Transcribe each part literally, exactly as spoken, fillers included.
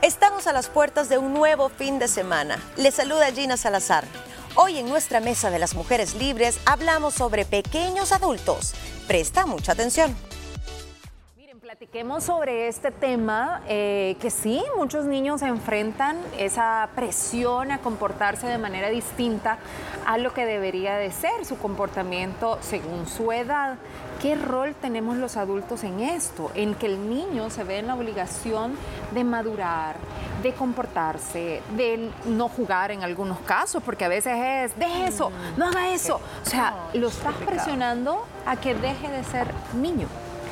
Estamos a las puertas de un nuevo fin de semana. Les saluda Gina Salazar. Hoy en nuestra mesa de las mujeres libres hablamos sobre pequeños adultos. Presta mucha atención. Miren, platiquemos sobre este tema eh, que sí, muchos niños enfrentan esa presión a comportarse de manera distinta a lo que debería de ser su comportamiento según su edad. ¿Qué rol tenemos los adultos en esto? En que el niño se ve en la obligación de madurar, de comportarse, de no jugar en algunos casos, porque a veces es, deje eso, no haga eso. O sea, lo estás presionando a que deje de ser niño.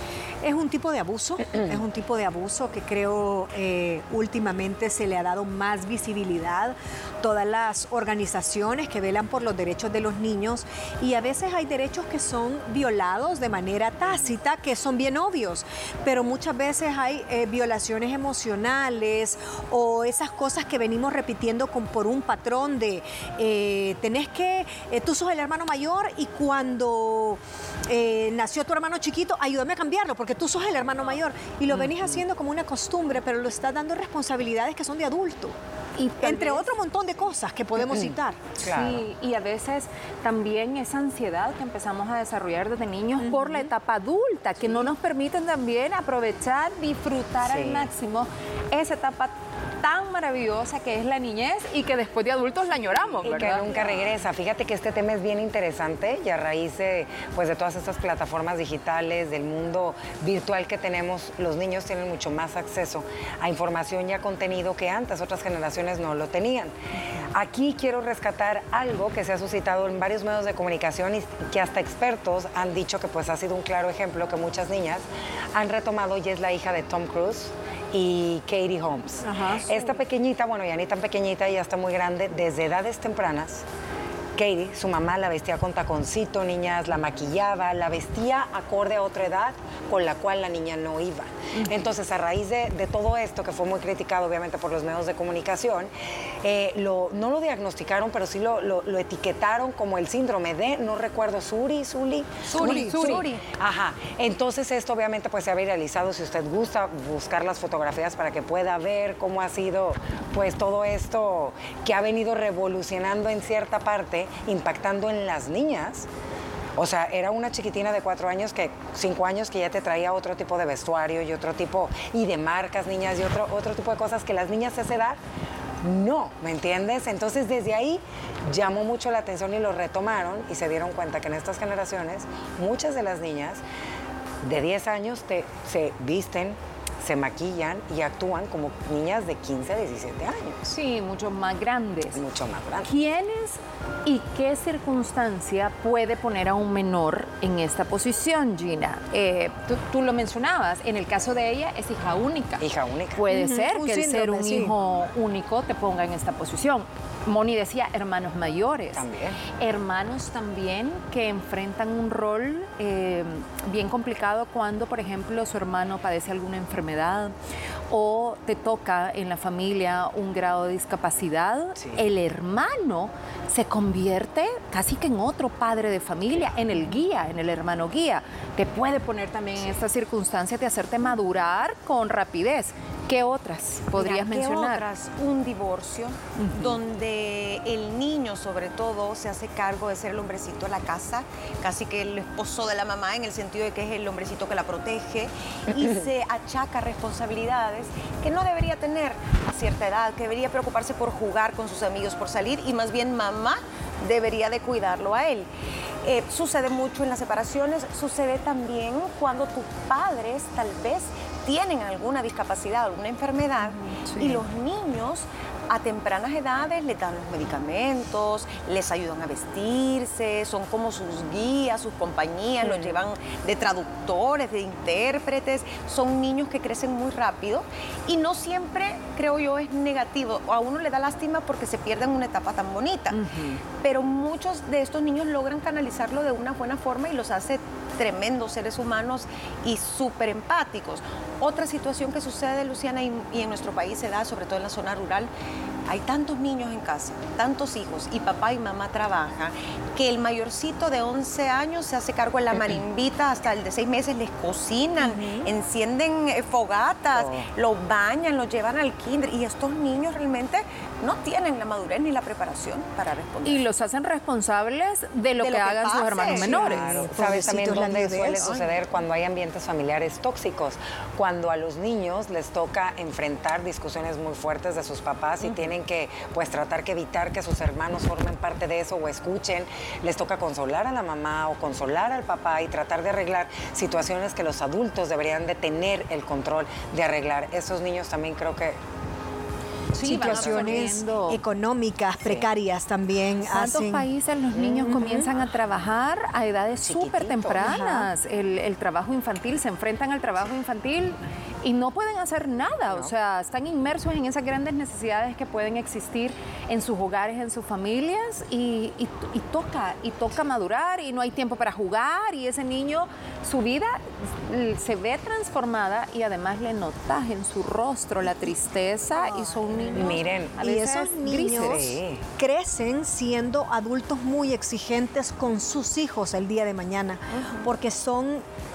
Es un tipo de abuso, es un tipo de abuso que creo eh, últimamente se le ha dado más visibilidad. Todas las organizaciones que velan por los derechos de los niños, y a veces hay derechos que son violados de manera tácita, que son bien obvios, pero muchas veces hay eh, violaciones emocionales o esas cosas que venimos repitiendo con, por un patrón de eh, tenés que, eh, tú sos el hermano mayor y cuando eh, nació tu hermano chiquito, ayúdame a cambiarlo porque tú sos el hermano mayor, y lo venís haciendo como una costumbre, pero lo estás dando responsabilidades que son de adulto. Y entre vez... otro montón de cosas que podemos citar. Claro. Sí, y a veces también esa ansiedad que empezamos a desarrollar desde niños uh-huh. por la etapa adulta, que sí. no nos permiten también aprovechar, disfrutar sí. al máximo esa etapa tan maravillosa que es la niñez y que después de adultos la añoramos, ¿verdad? Y que nunca regresa. Fíjate que este tema es bien interesante y a raíz de, pues, de todas estas plataformas digitales, del mundo virtual que tenemos, los niños tienen mucho más acceso a información y a contenido que antes otras generaciones no lo tenían. Aquí quiero rescatar algo que se ha suscitado en varios medios de comunicación y que hasta expertos han dicho que pues ha sido un claro ejemplo que muchas niñas han retomado, y es la hija de Tom Cruise y Katie Holmes. Ajá, sí. Esta pequeñita, bueno, ya ni tan pequeñita, ya está muy grande, desde edades tempranas. Katie, su mamá la vestía con taconcito, niñas, la maquillaba, la vestía acorde a otra edad con la cual la niña no iba. Entonces, a raíz de, de todo esto, que fue muy criticado obviamente por los medios de comunicación, eh, lo, no lo diagnosticaron, pero sí lo, lo, lo etiquetaron como el síndrome de, no recuerdo, Suri, Suli. Suri, Suri. Suri. Ajá. Entonces, esto obviamente pues se ha viralizado. Si usted gusta buscar las fotografías para que pueda ver cómo ha sido pues todo esto que ha venido revolucionando en cierta parte, impactando en las niñas. O sea, era una chiquitina de cuatro años, que cinco años, que ya te traía otro tipo de vestuario y otro tipo, y de marcas, niñas, y otro, otro tipo de cosas que las niñas a esa edad no, ¿me entiendes? Entonces, desde ahí llamó mucho la atención y lo retomaron y se dieron cuenta que en estas generaciones muchas de las niñas de diez años te, se visten, se maquillan y actúan como niñas de quince a diecisiete años. Sí, mucho más grandes. Mucho más grandes. ¿Quiénes y qué circunstancia puede poner a un menor en esta posición, Gina? Eh, tú, tú lo mencionabas, en el caso de ella es hija única. Hija única. Puede uh-huh. ser un que el síndrome, ser un sí. hijo único te ponga en esta posición. Moni decía hermanos mayores. También. Hermanos también que enfrentan un rol eh, bien complicado cuando, por ejemplo, su hermano padece alguna enfermedad o te toca en la familia un grado de discapacidad. Sí. El hermano se convierte casi que en otro padre de familia, en el guía, en el hermano guía. Te puede poner también sí. en estas circunstancias de hacerte madurar con rapidez. ¿Qué otras podrías Mira, ¿qué mencionar? otras? Un divorcio, uh-huh. donde el niño, sobre todo, se hace cargo de ser el hombrecito de la casa, casi que el esposo de la mamá, en el sentido de que es el hombrecito que la protege, y se achaca responsabilidades que no debería tener a cierta edad, que debería preocuparse por jugar con sus amigos, por salir, y más bien mamá debería de cuidarlo a él. Eh, sucede mucho en las separaciones, sucede también cuando tus padres tal vez tienen alguna discapacidad, alguna enfermedad, sí. y los niños a tempranas edades les dan los medicamentos, les ayudan a vestirse, son como sus guías, sus compañías, sí. los llevan de traductores, de intérpretes. Son niños que crecen muy rápido y no siempre, creo yo, es negativo. A uno le da lástima porque se pierden una etapa tan bonita, uh-huh. pero muchos de estos niños logran canalizarlo de una buena forma y los hace tremendos seres humanos y súper empáticos. Otra situación que sucede, Luciana, y, y en nuestro país se da, sobre todo en la zona rural, hay tantos niños en casa, tantos hijos, y papá y mamá trabajan, que el mayorcito de once años se hace cargo de la marimbita, hasta el de seis meses les cocinan, uh-huh. encienden eh, fogatas, oh. los bañan, los llevan al kinder, y estos niños realmente no tienen la madurez ni la preparación para responder. Y los hacen responsables de lo, de que, lo que hagan pase. sus hermanos menores. Claro. ¿Sabes también dónde suele suceder? Cuando hay ambientes familiares tóxicos, cuando a los niños les toca enfrentar discusiones muy fuertes de sus papás y uh-huh. tienen que pues tratar que evitar que sus hermanos formen parte de eso o escuchen, les toca consolar a la mamá o consolar al papá y tratar de arreglar situaciones que los adultos deberían de tener el control de arreglar. Esos niños también creo que Sí, situaciones económicas sí. precarias también. En tantos países los niños uh-huh. comienzan a trabajar a edades súper tempranas. Uh-huh. el, el trabajo infantil, se enfrentan al trabajo infantil y no pueden hacer nada. No. O sea, están inmersos en esas grandes necesidades que pueden existir en sus hogares, en sus familias, y, y, y toca, y toca madurar, y no hay tiempo para jugar, y ese niño, su vida se ve transformada, y además le notas en su rostro la tristeza, oh. y son niños, miren, y esos niños sí. crecen siendo adultos muy exigentes con sus hijos el día de mañana, uh-huh. porque son,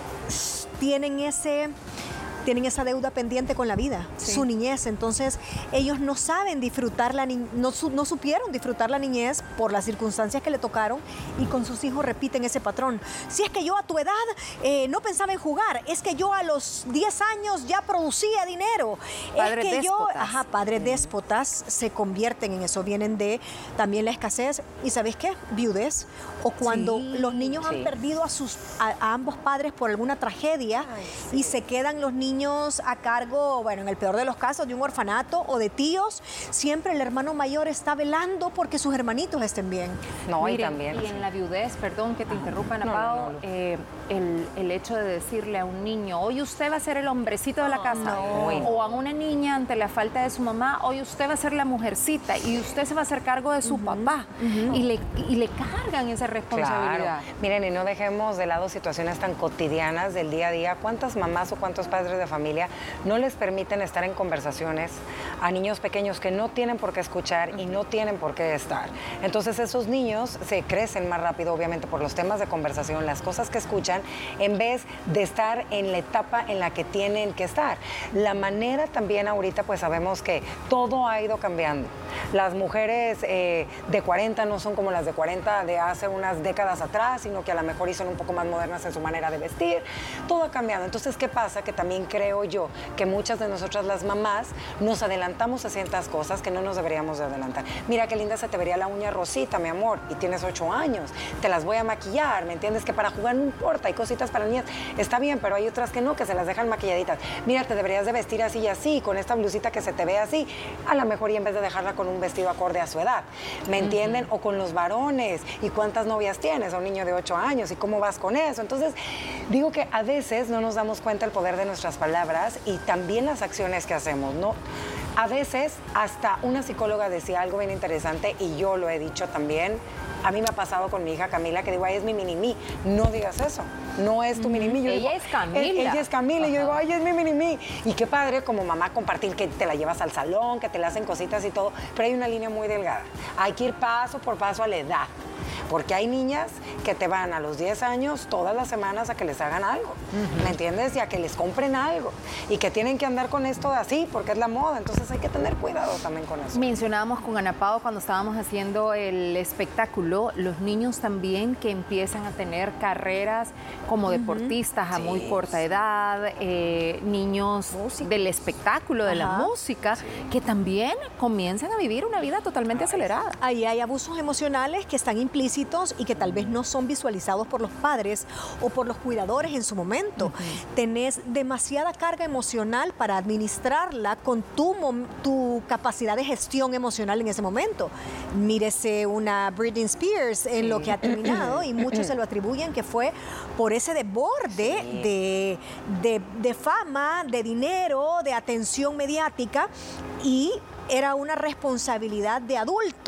tienen ese... tienen esa deuda pendiente con la vida, sí. su niñez. Entonces, ellos no saben disfrutar la niñez, no, su, no supieron disfrutar la niñez por las circunstancias que le tocaron, y con sus hijos repiten ese patrón. Si es que yo a tu edad eh, no pensaba en jugar, es que yo a los diez años ya producía dinero. Padres es que déspotas. yo, ajá, padres mm. déspotas se convierten en eso, vienen de también la escasez y, ¿sabes qué? Viudez, o cuando sí, los niños sí. han perdido a, sus, a, a ambos padres por alguna tragedia. Ay, sí. y se quedan los niños a cargo, bueno, en el peor de los casos, de un orfanato o de tíos. Siempre el hermano mayor está velando porque sus hermanitos estén bien. No, Miren, y también. Y en la viudez, perdón que te interrumpa, Ana Pao, no, no, no. Eh, el, el hecho de decirle a un niño, hoy usted va a ser el hombrecito de la casa, no. o a una niña ante la falta de su mamá, hoy usted va a ser la mujercita y usted se va a hacer cargo de su uh-huh. papá, uh-huh. y, le, y le cargan esa responsabilidad. Claro. Miren, y no dejemos de lado situaciones tan cotidianas del día a día. ¿Cuántas mamás o cuántos padres de familia no les permiten estar en conversaciones a niños pequeños que no tienen por qué escuchar y no tienen por qué estar? Entonces esos niños se crecen más rápido, obviamente, por los temas de conversación, las cosas que escuchan, en vez de estar en la etapa en la que tienen que estar. La manera también ahorita, pues sabemos que todo ha ido cambiando. Las mujeres eh, de cuarenta no son como las de cuarenta de hace unas décadas atrás, sino que a lo mejor son un poco más modernas en su manera de vestir. Todo ha cambiado. Entonces, ¿qué pasa? Que también creo yo que muchas de nosotras las mamás nos adelantamos a ciertas cosas que no nos deberíamos de adelantar. Mira qué linda se te vería la uña rosita, mi amor, y tienes ocho años, te las voy a maquillar, ¿me entiendes? Que para jugar no importa, hay cositas para niñas, está bien, pero hay otras que no, que se las dejan maquilladitas. Mira, te deberías de vestir así y así, con esta blusita que se te ve así, a lo mejor, y en vez de dejarla con un vestido acorde a su edad, ¿me entienden? Uh-huh. O con los varones, ¿y cuántas novias tienes? A un niño de ocho años, ¿y cómo vas con eso? Entonces, digo que a veces no nos damos cuenta el poder de nuestras palabras y también las acciones que hacemos, ¿no? A veces hasta una psicóloga decía algo bien interesante, y yo lo he dicho también. A mí me ha pasado con mi hija Camila, que digo, ay, es mi mini-mí. No digas eso, no es tu mini-mí. Yo ella digo, es Camila. Ella es Camila, Ajá. y yo digo, ay, es mi mini-mí. Y qué padre como mamá compartir que te la llevas al salón, que te le hacen cositas y todo, pero hay una línea muy delgada. Hay que ir paso por paso a la edad. Porque hay niñas que te van a los diez años todas las semanas a que les hagan algo, uh-huh. ¿me entiendes? Y a que les compren algo. Y que tienen que andar con esto así porque es la moda. Entonces hay que tener cuidado también con eso. Mencionábamos con Ana Pao cuando estábamos haciendo el espectáculo, los niños también que empiezan a tener carreras como deportistas uh-huh. a sí. muy corta edad, eh, niños música. del espectáculo, de Ajá. la música, sí. que también comienzan a vivir una vida totalmente Ay, acelerada. Ahí hay abusos emocionales que están implícitos y que tal vez no son visualizados por los padres o por los cuidadores en su momento. Uh-huh. Tenés demasiada carga emocional para administrarla con tu, tu capacidad de gestión emocional en ese momento. Mírese una Britney Spears en sí. lo que ha terminado, y muchos se lo atribuyen que fue por ese desborde sí. de, de, de fama, de dinero, de atención mediática, y era una responsabilidad de adulto.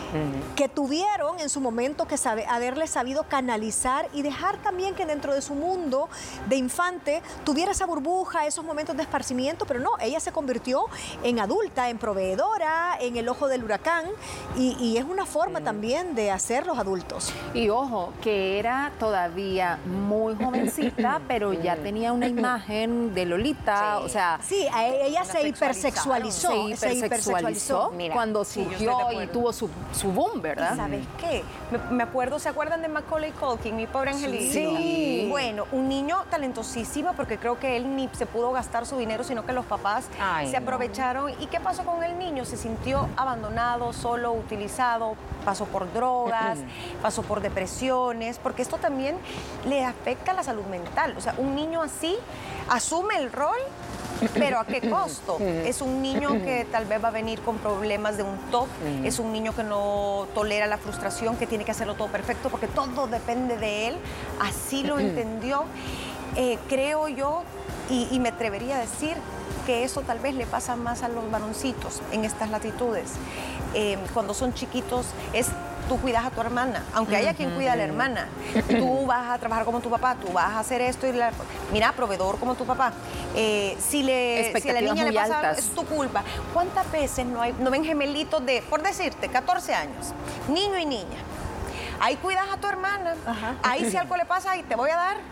uh-huh. que tuvieron en su momento que sabe, haberle sabido canalizar y dejar también que dentro de su mundo de infante tuviera esa burbuja, esos momentos de esparcimiento, pero no, ella se convirtió en adulta, en proveedora, en el ojo del huracán, y, y es una forma uh-huh. también de hacer los adultos. Y ojo, que era todavía muy jovencita, pero ya tenía una imagen de Lolita, sí. o sea... Sí, a ella se hipersexualizó. Se hipersexualizó Mira, cuando surgió sí, y tuvo su, su boom, ¿verdad? ¿Y sabes qué? Me, me acuerdo, ¿se acuerdan de Macaulay Culkin, mi pobre angelito? Sí. Bueno, un niño talentosísimo, porque creo que él ni se pudo gastar su dinero, sino que los papás Ay, se aprovecharon. No. ¿Y qué pasó con el niño? Se sintió abandonado, solo, utilizado, pasó por drogas, pasó por depresiones, porque esto también le afecta a la salud mental. O sea, un niño así asume el rol, pero ¿a qué costo? Es un niño que tal vez va a venir con problemas de un T O C, es un niño que no tolera la frustración, que tiene que hacerlo todo perfecto porque todo depende de él. Así lo entendió. Eh, creo yo, y, y me atrevería a decir que eso tal vez le pasa más a los varoncitos en estas latitudes. Eh, cuando son chiquitos es... Tú cuidas a tu hermana, aunque haya quien cuida a la hermana. Tú vas a trabajar como tu papá, tú vas a hacer esto y la, mira, proveedor como tu papá. Eh, si, le, si a la niña le pasa algo, es tu culpa. ¿Cuántas veces no, hay, no ven gemelitos de, por decirte, catorce años, niño y niña? Ahí cuidas a tu hermana, Ajá. ahí si algo le pasa, ahí te voy a dar.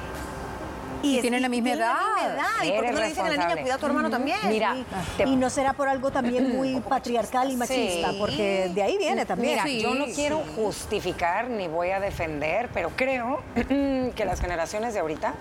Y, y tienen la misma edad. La misma edad. ¿Y por qué no le dicen a la niña, cuida a tu hermano uh-huh. también? Mira, sí. te... y no será por algo también muy patriarcal y machista, sí. porque de ahí viene también. Mira, sí, yo no quiero sí. justificar ni voy a defender, pero creo que las generaciones de ahorita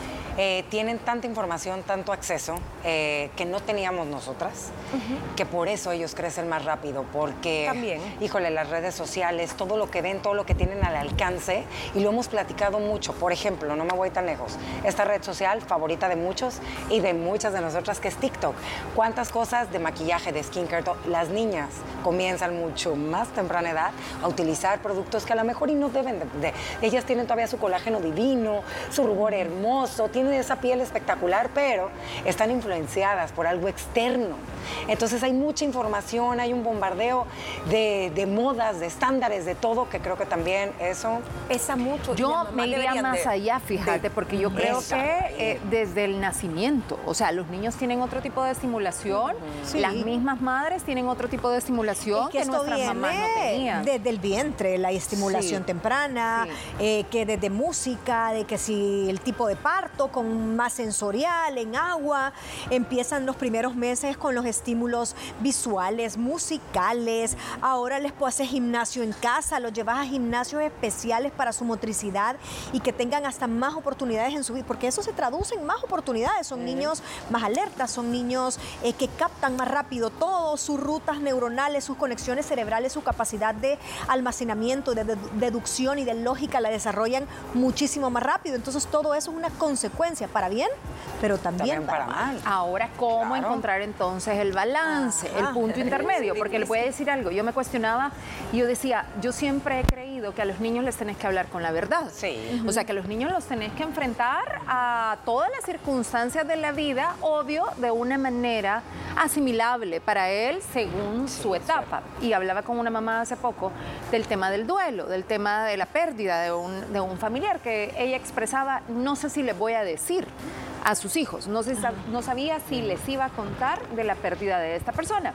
eh, tienen tanta información, tanto acceso, eh, que no teníamos nosotras, uh-huh. que por eso ellos crecen más rápido, porque, También. híjole, las redes sociales, todo lo que ven, todo lo que tienen al alcance, y lo hemos platicado mucho. Por ejemplo, no me voy tan lejos, esta red social favorita de muchos y de muchas de nosotras, que es TikTok. ¿Cuántas cosas de maquillaje, de skincare? Las niñas comienzan mucho más temprana edad a utilizar productos que a lo mejor y no deben de, de. Ellas tienen todavía su colágeno divino, su rubor hermoso, tienen esa piel espectacular, pero están influenciadas por algo externo. Entonces hay mucha información, hay un bombardeo de, de modas, de estándares, de todo, que creo que también eso pesa mucho. Yo me iría más de, allá, fíjate, de, porque yo creo esa. que eh, desde el nacimiento, o sea, los niños tienen otro tipo de estimulación, sí. las mismas madres tienen otro tipo de estimulación que, que nuestras mamás no tenían. Desde el vientre, la estimulación sí. temprana, sí. eh, que desde música, de que si el tipo de parto, con más sensorial, en agua, empiezan los primeros meses con los estímulos visuales, musicales. Ahora les puedo hacer gimnasio en casa, los llevas a gimnasios especiales para su motricidad y que tengan hasta más oportunidades en su vida, porque eso se traduce en más oportunidades. Son mm. niños más alertas, son niños eh, que captan más rápido todo, sus rutas neuronales, sus conexiones cerebrales, su capacidad de almacenamiento, de, de deducción y de lógica la desarrollan muchísimo más rápido. Entonces todo eso es una consecuencia para bien, pero también, también para, para mal. Ahora, ¿cómo claro. encontrar entonces el balance, ah, el punto intermedio? Porque le voy a decir algo, yo me cuestionaba y yo decía, yo siempre he creído que a los niños les tenés que hablar con la verdad. Sí. O sea, que a los niños los tenés que enfrentar a todas las circunstancias de la vida, obvio, de una manera asimilable para él según sí, su etapa. Sí. Y hablaba con una mamá hace poco del tema del duelo, del tema de la pérdida de un, de un familiar, que ella expresaba, no sé si les voy a decir a sus hijos, no, se, no sabía si les iba a contar de la pérdida de esta persona.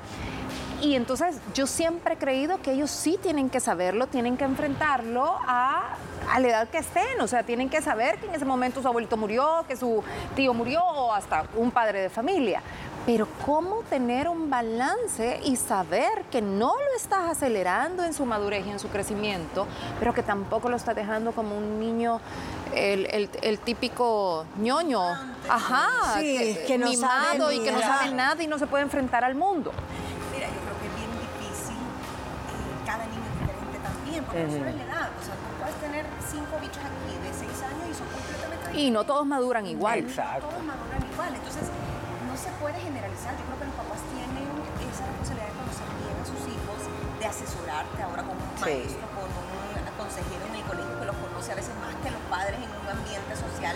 Y entonces yo siempre he creído que ellos sí tienen que saberlo, tienen que enfrentarlo a, a la edad que estén, o sea, tienen que saber que en ese momento su abuelito murió, que su tío murió o hasta un padre de familia. Pero ¿cómo tener un balance y saber que no lo estás acelerando en su madurez y en su crecimiento, pero que tampoco lo estás dejando como un niño, el, el, el típico ñoño, ajá, sí, que, que no mimado sabe y que no sabe nada y no se puede enfrentar al mundo? Mira, yo creo que es bien difícil, eh, cada niño es diferente también, porque uh-huh. no es la edad, o sea, tú puedes tener cinco bichos aquí de seis años y son completamente diferentes. Y no todos maduran igual. Exacto. No todos maduran igual, entonces no se puede generalizar. Yo creo que los papás tienen esa responsabilidad de conocer bien a sus hijos, de asesorarte ahora con un sí. maestro, con un consejero en el colegio que los conoce a veces más que los padres en un ambiente social,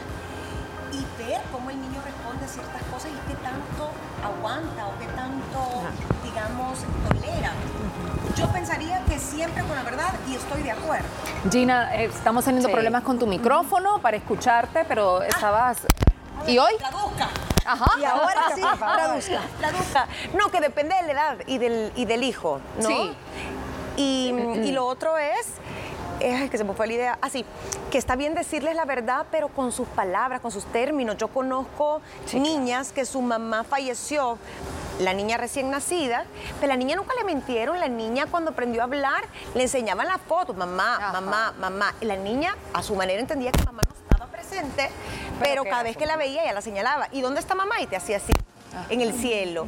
y ver cómo el niño responde a ciertas cosas y qué tanto aguanta o qué tanto, digamos, toleran. Yo pensaría que siempre con la verdad y estoy de acuerdo. Gina, eh, estamos teniendo Sí. problemas con tu micrófono para escucharte, pero estabas... ¿Y hoy? Traduzca. Ajá. Y ahora sí, traduzca. Traduzca. No, que depende de la edad y del, y del hijo, ¿no? Sí. Y, y lo otro es, es que se me fue la idea, así, que está bien decirles la verdad, pero con sus palabras, con sus términos. Yo conozco niñas que su mamá falleció, la niña recién nacida, pero la niña nunca le mintieron. La niña cuando aprendió a hablar, le enseñaban las fotos, mamá, Ajá. mamá, mamá. Y la niña a su manera entendía que mamá no estaba presente, pero, que cada era vez su que la veía ella la señalaba. ¿Y dónde está mamá? Y te hacía así, en el cielo.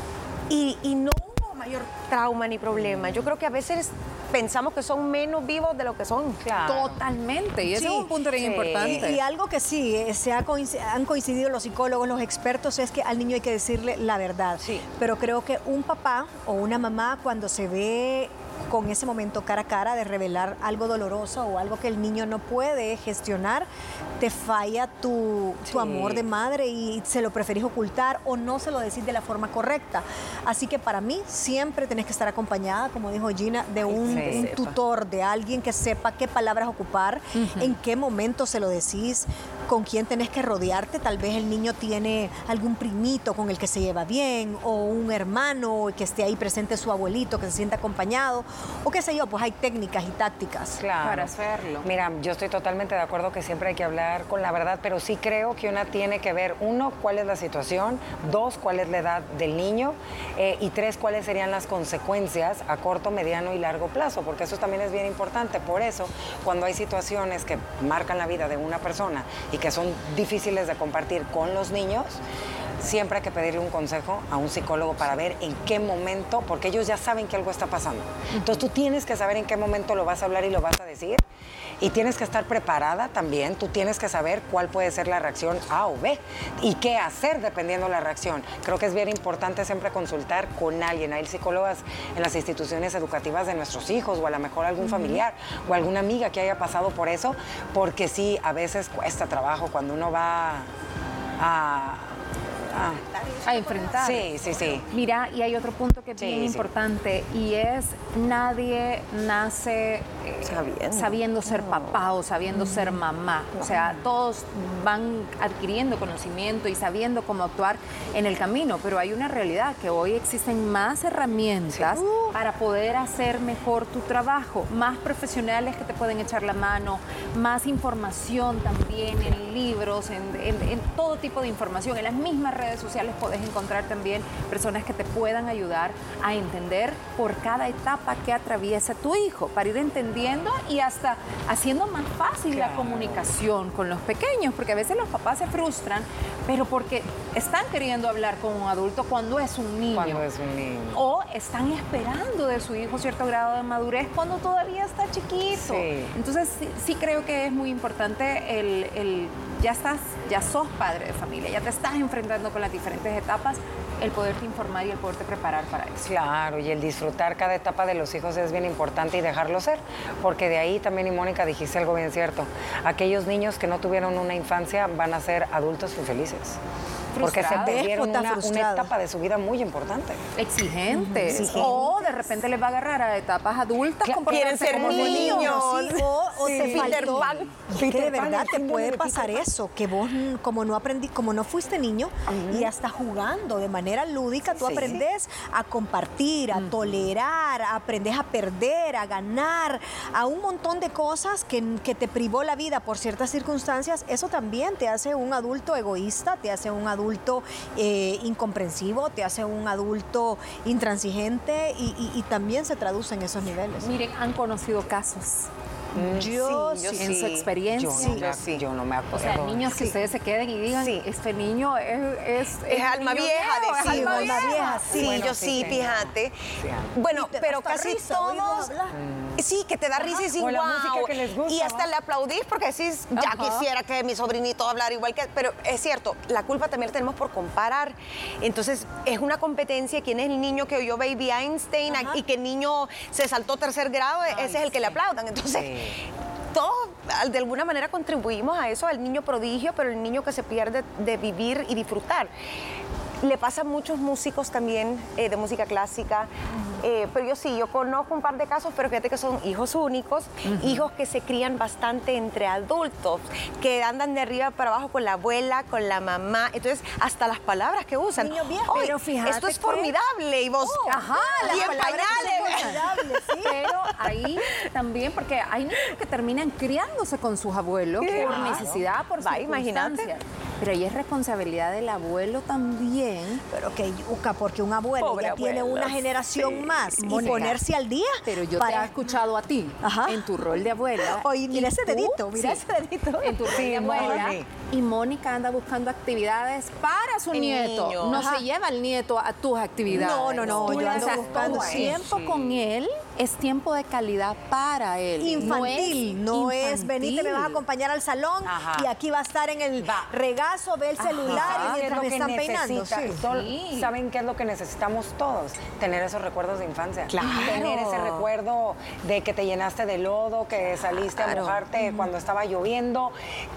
Y, y no hubo mayor trauma ni problema. Yo creo que a veces pensamos que son menos vivos de lo que son. Claro. Totalmente. Y ese Sí, es un punto bien sí. importante. Y, y algo que sí, eh, se ha coinc- han coincidido los psicólogos, los expertos, es que al niño hay que decirle la verdad. Sí. Pero creo que un papá o una mamá, cuando se ve con ese momento cara a cara de revelar algo doloroso o algo que el niño no puede gestionar, te falla tu, tu Sí. amor de madre y se lo preferís ocultar o no se lo decís de la forma correcta. Así que para mí siempre tenés que estar acompañada, como dijo Gina, de un, sí. un Sepa. tutor, de alguien que sepa qué palabras ocupar, en qué momento se lo decís, con quién tenés que rodearte. Tal vez el niño tiene algún primito con el que se lleva bien, o un hermano que esté ahí presente, su abuelito, que se sienta acompañado, o qué sé yo, pues hay técnicas y tácticas. Claro. Para hacerlo. Mira, yo estoy totalmente de acuerdo que siempre hay que hablar con la verdad, pero sí creo que una tiene que ver, uno, cuál es la situación, dos, cuál es la edad del niño, eh, y tres, cuáles serían las consecuencias a corto, mediano y largo plazo, porque eso también es bien importante. Por eso, cuando hay situaciones que marcan la vida de una persona y que son difíciles de compartir con los niños, siempre hay que pedirle un consejo a un psicólogo para ver en qué momento, porque ellos ya saben que algo está pasando. Entonces tú tienes que saber en qué momento lo vas a hablar y lo vas a decir, y tienes que estar preparada también. Tú tienes que saber cuál puede ser la reacción A o B y qué hacer dependiendo de la reacción. Creo que es bien importante siempre consultar con alguien. Hay psicólogas en las instituciones educativas de nuestros hijos, o a lo mejor algún familiar o alguna amiga que haya pasado por eso, porque sí, a veces cuesta trabajo cuando uno va a... a A enfrentar. Sí, sí, sí. Mira, y hay otro punto que es Sí, bien sí. importante, y es nadie nace eh, Sabiendo. sabiendo ser papá o sabiendo ser mamá. O sea, todos van adquiriendo conocimiento y sabiendo cómo actuar en el camino, pero hay una realidad, que hoy existen más herramientas para poder hacer mejor tu trabajo, más profesionales que te pueden echar la mano, más información también en libros, en, en- en todo tipo de información. En las mismas redes sociales podés encontrar también personas que te puedan ayudar a entender por cada etapa que atraviesa tu hijo, para ir entendiendo y hasta haciendo más fácil la Claro. comunicación con los pequeños, porque a veces los papás se frustran, pero porque están queriendo hablar con un adulto cuando es un niño. Cuando es un niño. O están esperando de su hijo cierto grado de madurez cuando todavía está chiquito. Sí. Entonces sí, sí creo que es muy importante el, el- ya estás, ya sos padre de familia, ya te estás enfrentando con las diferentes etapas, el poderte informar y el poderte preparar para eso. Claro, y el disfrutar cada etapa de los hijos es bien importante y dejarlo ser, porque de ahí también, y Mónica, dijiste algo bien cierto, aquellos niños que no tuvieron una infancia van a ser adultos infelices, porque se Frustrados. perdieron Déspota una, una frustrado. etapa de su vida muy importante. Exigentes. Exigentes. O de repente les va a agarrar a etapas adultas Quieren comportarse ser como niños. Sí, o, o Sí. te Peter faltó, Pan. que de Peter Pan, verdad el te síndrome puede de Peter pasar Pan. eso, que vos mm, como no aprendí, como no fuiste niño y hasta jugando de manera lúdica, tú Sí. aprendes a compartir, a tolerar, aprendes a perder, a ganar, a un montón de cosas que, que te privó la vida por ciertas circunstancias. Eso también te hace un adulto egoísta, te hace un adulto eh, incomprensivo, te hace un adulto intransigente y, y- y también se traduce en esos niveles. Miren, han conocido casos Yo Sí, yo sí. en su experiencia. Yo, no, me, yo sí. yo no me acuerdo. O sea, niños que ustedes se queden y digan, Sí. este niño es... Es, Es alma niño vieja, viejo, es decimos. alma alma vieja, Sí, Bueno, yo sí, sí, señor. fíjate. Sí, Ana. Bueno, Y te da pero hasta casi risa oírlos todos... hablar. Sí, que te da risa y sí, O la guau. música que les gusta, Y hasta ¿va? le aplaudís porque decís, ya Ajá. quisiera que mi sobrinito hablara igual que... Pero es cierto, la culpa también la tenemos por comparar. Entonces, es una competencia. ¿Quién es el niño que oyó Baby Einstein Ajá. y que niño se saltó tercer grado? Ese es el que le aplaudan. Entonces... Sí. Todos de alguna manera contribuimos a eso, al niño prodigio, pero el niño que se pierde de vivir y disfrutar. le pasa a muchos músicos también eh, de música clásica. Eh, pero yo sí, yo conozco un par de casos, pero fíjate que son hijos únicos, uh-huh. hijos que se crían bastante entre adultos, que andan de arriba para abajo con la abuela, con la mamá, entonces hasta las palabras que usan. Niño bien, Oye, pero fíjate esto es que... formidable y vos, oh, ajá, y en pañales. Sí. Pero ahí también, porque hay niños que terminan criándose con sus abuelos claro. por necesidad, por Va, circunstancias. imagínate. Pero ahí es responsabilidad del abuelo también. Pero que yuca, porque un abuelo Pobre ya tiene abuelo, una generación sí. más Mónica, y ponerse al día. Pero yo para... te he escuchado a ti Ajá. en tu rol de abuela. Oye, mira ese tú, dedito, mira sí, ese dedito. En tu rol sí, de abuela. Moni. Y Mónica anda buscando actividades para su El nieto. niño. No Ajá. se lleva al nieto a tus actividades. No, no, no, Tú yo le ando das buscando todo tiempo sí. con él. Es tiempo de calidad para él. Infantil, no no es, es venite, me vas a acompañar al salón Ajá. y aquí va a estar en el Va. regazo, ve el celular Ajá. y mientras me están peinando. necesita? Sí. Sol- Sí. ¿Saben qué es lo que necesitamos todos? Tener esos recuerdos de infancia. Claro. Tener ese recuerdo de que te llenaste de lodo, que saliste Claro. a mojarte uh-huh. cuando estaba lloviendo,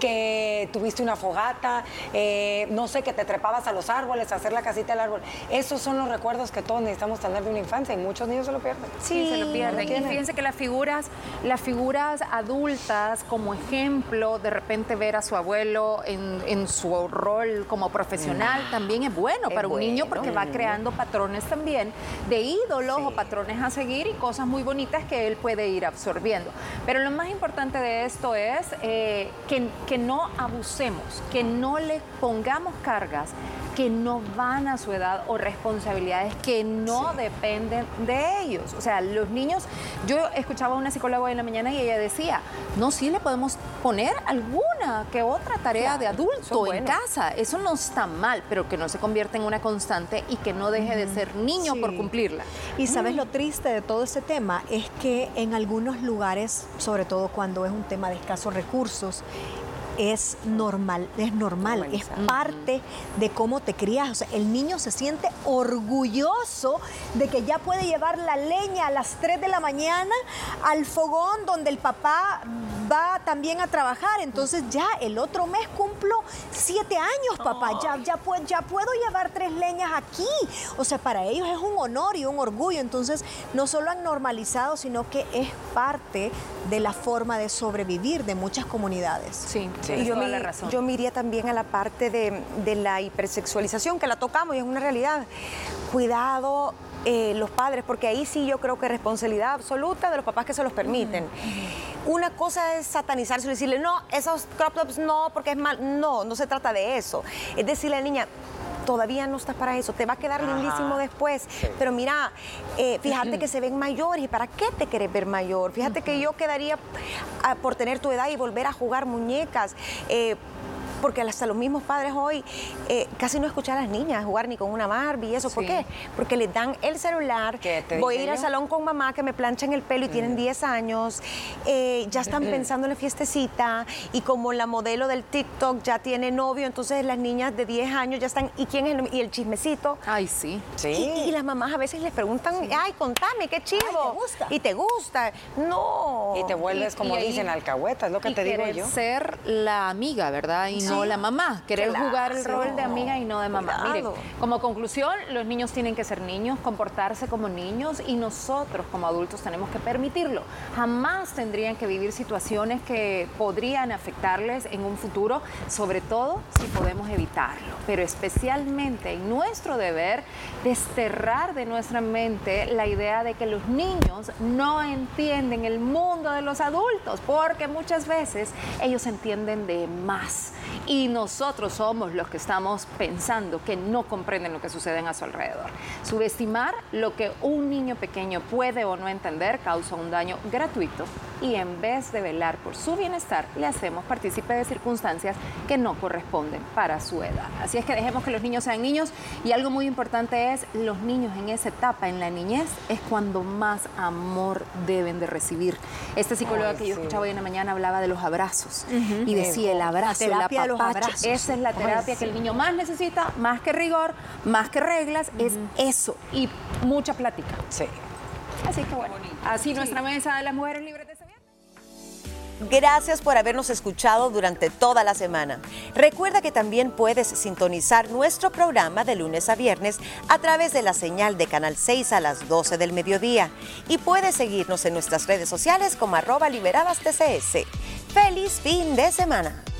que tuviste una fogata, eh, no sé, que te trepabas a los árboles, a hacer la casita del árbol. Esos son los recuerdos que todos necesitamos tener de una infancia y muchos niños se lo pierden. Sí, se lo pierden. Y fíjense que las figuras, las figuras adultas, como ejemplo, de repente ver a su abuelo en, en su rol como profesional, mm. también es bueno es para un bueno. niño porque va creando patrones también de ídolos sí. o patrones a seguir y cosas muy bonitas que él puede ir absorbiendo. Pero lo más importante de esto es eh, que, que no abusemos, que no le pongamos cargas que no van a su edad o responsabilidades que no sí. dependen de ellos. O sea, los niños, yo escuchaba a una psicóloga hoy en la mañana y ella decía, no, sí le podemos poner alguna que otra tarea claro, de adulto en casa. Eso no está mal, pero que no se convierta en una constante y que no deje de ser niño sí. por cumplirla. Y sabes mm. lo triste de todo este tema es que en algunos lugares, sobre todo cuando es un tema de escasos recursos, es normal, es normal, es parte de cómo te crías. O sea, el niño se siente orgulloso de que ya puede llevar la leña a las tres de la mañana al fogón donde el papá va también a trabajar. Entonces ya el otro mes cumplo siete años, papá. Ya, ya, puedo, ya puedo llevar tres leñas aquí. O sea, para ellos es un honor y un orgullo. Entonces, no solo han normalizado, sino que es parte de la forma de sobrevivir de muchas comunidades. Sí. Sí, y yo toda me, la razón. yo me iría también a la parte de, de la hipersexualización, que la tocamos y es una realidad. Cuidado eh, los padres, porque ahí sí yo creo que es responsabilidad absoluta de los papás que se los permiten. Uh-huh. Una cosa es satanizarse y decirle, no, esos crop tops no, porque es mal. No, no se trata de eso. Es decirle a la niña, todavía no estás para eso, te va a quedar Ajá. lindísimo después, sí. pero mira, eh, fíjate que se ven mayores, ¿y para qué te querés ver mayor? Fíjate uh-huh. que yo quedaría a, por tener tu edad y volver a jugar muñecas, eh, porque hasta los mismos padres hoy eh, casi no escuchan a las niñas jugar ni con una Barbie y eso. Sí. ¿Por qué? Porque les dan el celular, voy a ir yo? al salón con mamá que me planchan el pelo y mm. tienen diez años, eh, ya están pensando en la fiestecita y como la modelo del TikTok ya tiene novio, entonces las niñas de diez años ya están, ¿y quién es el, y el chismecito? Ay, sí. sí. Y, y las mamás a veces les preguntan, sí. ay, contame, qué chivo. Ay, ¿te gusta? Y te gusta. No. Y te vuelves, y, como y dicen, ahí, alcahueta, es lo que y te digo yo. ser la amiga, ¿verdad? Y sí. no la mamá, querer claro, jugar el rol de amiga y no de mamá. Cuidado. Miren, como conclusión, los niños tienen que ser niños, comportarse como niños y nosotros como adultos tenemos que permitirlo. Jamás tendrían que vivir situaciones que podrían afectarles en un futuro, sobre todo si podemos evitarlo. Pero especialmente en nuestro deber desterrar de nuestra mente la idea de que los niños no entienden el mundo de los adultos, porque muchas veces ellos entienden de más. Y nosotros somos los que estamos pensando que no comprenden lo que sucede a su alrededor. Subestimar lo que un niño pequeño puede o no entender causa un daño gratuito y en vez de velar por su bienestar, le hacemos partícipe de circunstancias que no corresponden para su edad. Así es que dejemos que los niños sean niños y algo muy importante es, los niños en esa etapa, en la niñez, es cuando más amor deben de recibir. Esta psicóloga Ay, que yo sí. escuchaba hoy en la mañana hablaba de los abrazos uh-huh. y decía el abrazo, la, la los abrazos. Esa es la terapia Ay, que sí. el niño más necesita, más que rigor, más que reglas, uh-huh. es eso y mucha plática. Sí. Así que bueno, así sí. nuestra mesa de las mujeres libres de ese viernes. Gracias por habernos escuchado durante toda la semana. Recuerda que también puedes sintonizar nuestro programa de lunes a viernes a través de la señal de Canal seis a las doce del mediodía. Y puedes seguirnos en nuestras redes sociales como arroba liberadas T C S. ¡Feliz fin de semana!